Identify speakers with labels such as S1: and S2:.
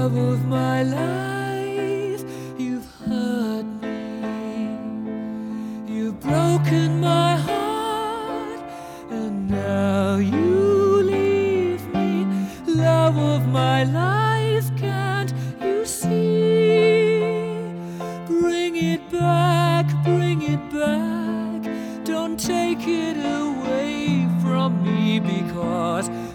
S1: Love of my life, you've hurt me. You've broken my heart, and now you leave me. Love of my life, can't you see? Bring it back, bring it back. Don't take it away from me, because